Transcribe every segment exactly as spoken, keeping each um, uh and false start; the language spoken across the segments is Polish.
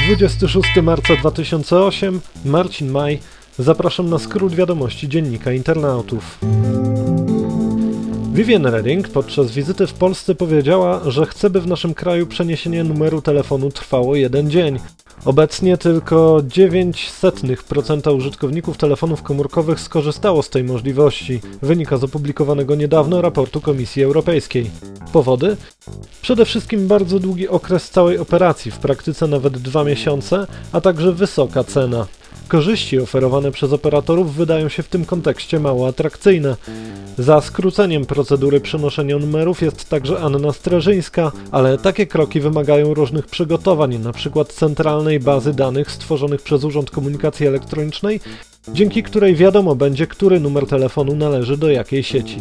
dwudziestego szóstego marca dwa tysiące ósmego, Marcin Maj. Zapraszam na skrót wiadomości Dziennika Internautów. Viviane Reding podczas wizyty w Polsce powiedziała, że chce, by w naszym kraju przeniesienie numeru telefonu trwało jeden dzień. Obecnie tylko dziewięć setnych procenta użytkowników telefonów komórkowych skorzystało z tej możliwości, wynika z opublikowanego niedawno raportu Komisji Europejskiej. Powody? Przede wszystkim bardzo długi okres całej operacji, w praktyce nawet dwa miesiące, a także wysoka cena. Korzyści oferowane przez operatorów wydają się w tym kontekście mało atrakcyjne. Za skróceniem procedury przenoszenia numerów jest także Anna Streżyńska, ale takie kroki wymagają różnych przygotowań, np. centralnej bazy danych stworzonych przez Urząd Komunikacji Elektronicznej, dzięki której wiadomo będzie, który numer telefonu należy do jakiej sieci.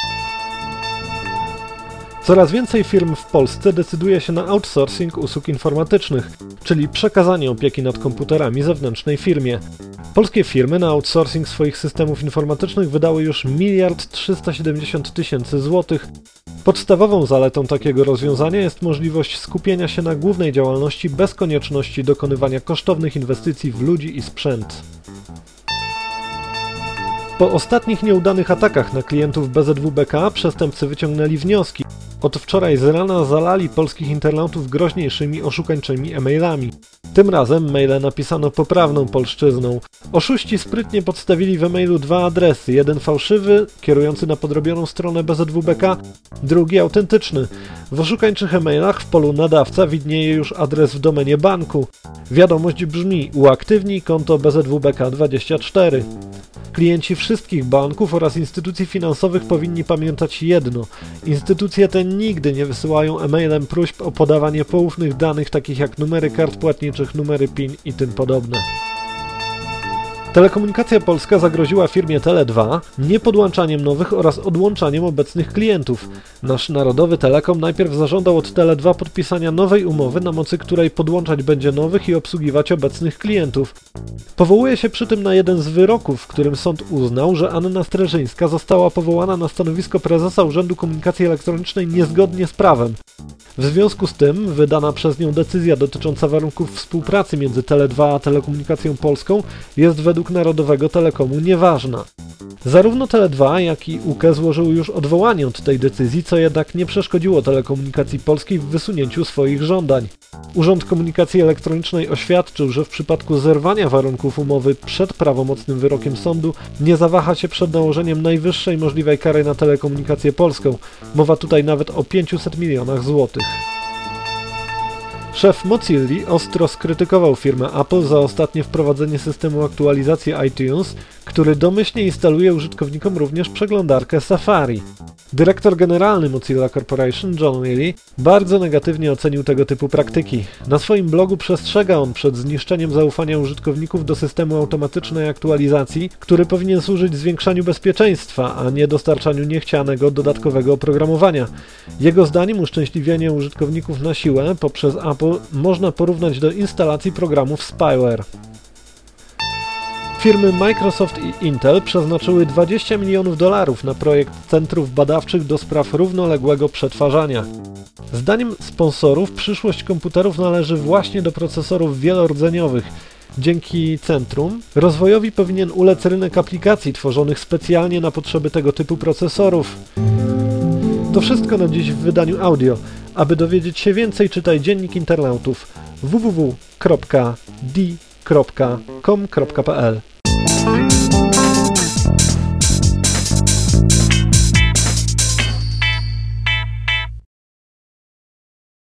Coraz więcej firm w Polsce decyduje się na outsourcing usług informatycznych, czyli przekazanie opieki nad komputerami zewnętrznej firmie. Polskie firmy na outsourcing swoich systemów informatycznych wydały już miliard trzysta siedemdziesiąt tysięcy złotych. Podstawową zaletą takiego rozwiązania jest możliwość skupienia się na głównej działalności bez konieczności dokonywania kosztownych inwestycji w ludzi i sprzęt. Po ostatnich nieudanych atakach na klientów B Z W B K przestępcy wyciągnęli wnioski. Od wczoraj z rana zalali polskich internautów groźniejszymi oszukańczymi e-mailami. Tym razem maile napisano poprawną polszczyzną. Oszuści sprytnie podstawili w e-mailu dwa adresy, jeden fałszywy, kierujący na podrobioną stronę B Z W B K, drugi autentyczny. W oszukańczych e-mailach w polu nadawca widnieje już adres w domenie banku. Wiadomość brzmi: uaktywnij konto B Z W B K dwadzieścia cztery. Klienci wszystkich banków oraz instytucji finansowych powinni pamiętać jedno. Instytucje te nigdy nie wysyłają e-mailem próśb o podawanie poufnych danych takich jak numery kart płatniczych, numery PIN i tym podobne. Telekomunikacja Polska zagroziła firmie Tele dwa niepodłączaniem nowych oraz odłączaniem obecnych klientów. Nasz Narodowy Telekom najpierw zażądał od Tele dwa podpisania nowej umowy, na mocy której podłączać będzie nowych i obsługiwać obecnych klientów. Powołuje się przy tym na jeden z wyroków, w którym sąd uznał, że Anna Streżyńska została powołana na stanowisko prezesa Urzędu Komunikacji Elektronicznej niezgodnie z prawem. W związku z tym wydana przez nią decyzja dotycząca warunków współpracy między Tele dwa a Telekomunikacją Polską jest według Narodowego Telekomu nieważna. Zarówno Tele dwa, jak i U K E złożyły już odwołanie od tej decyzji, co jednak nie przeszkodziło Telekomunikacji Polskiej w wysunięciu swoich żądań. Urząd Komunikacji Elektronicznej oświadczył, że w przypadku zerwania warunków umowy przed prawomocnym wyrokiem sądu nie zawaha się przed nałożeniem najwyższej możliwej kary na Telekomunikację Polską. Mowa tutaj nawet o pięciuset milionach złotych. Szef Mozilli ostro skrytykował firmę Apple za ostatnie wprowadzenie systemu aktualizacji iTunes, który domyślnie instaluje użytkownikom również przeglądarkę Safari. Dyrektor generalny Mozilla Corporation, John Neely, bardzo negatywnie ocenił tego typu praktyki. Na swoim blogu przestrzega on przed zniszczeniem zaufania użytkowników do systemu automatycznej aktualizacji, który powinien służyć zwiększaniu bezpieczeństwa, a nie dostarczaniu niechcianego dodatkowego oprogramowania. Jego zdaniem uszczęśliwienie użytkowników na siłę poprzez Apple można porównać do instalacji programów spyware. Firmy Microsoft i Intel przeznaczyły dwadzieścia milionów dolarów na projekt centrów badawczych do spraw równoległego przetwarzania. Zdaniem sponsorów przyszłość komputerów należy właśnie do procesorów wielordzeniowych. Dzięki centrum rozwojowi powinien ulec rynek aplikacji tworzonych specjalnie na potrzeby tego typu procesorów. To wszystko na dziś w wydaniu audio. Aby dowiedzieć się więcej, czytaj Dziennik Internautów w w w kropka d kropka com kropka p l.